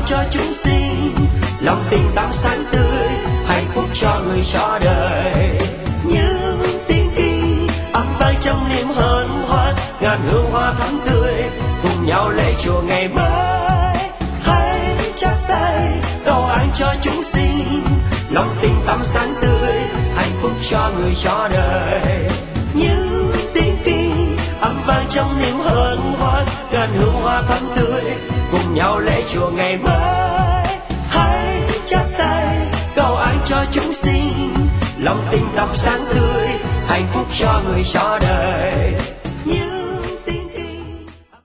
cho chúng sinh, lòng tình tắm sáng tươi, hạnh phúc cho người cho đời. Những tiếng kinh âm vang trong niềm hân hoan, ngàn hương hoa thắm tươi cùng nhau lễ chùa ngày mới. Hãy chắp tay cầu an cho chúng sinh, lòng tình tắm sáng tươi, hạnh phúc cho người cho đời. Những tiếng kinh âm vang trong niềm hân hoan, ngàn hương hoa thắm tươi cùng nhau lễ chùa ngày mới. Hãy chắp tay cầu an cho chúng sinh, lòng tình tắm sáng tươi, hạnh phúc cho người cho đời.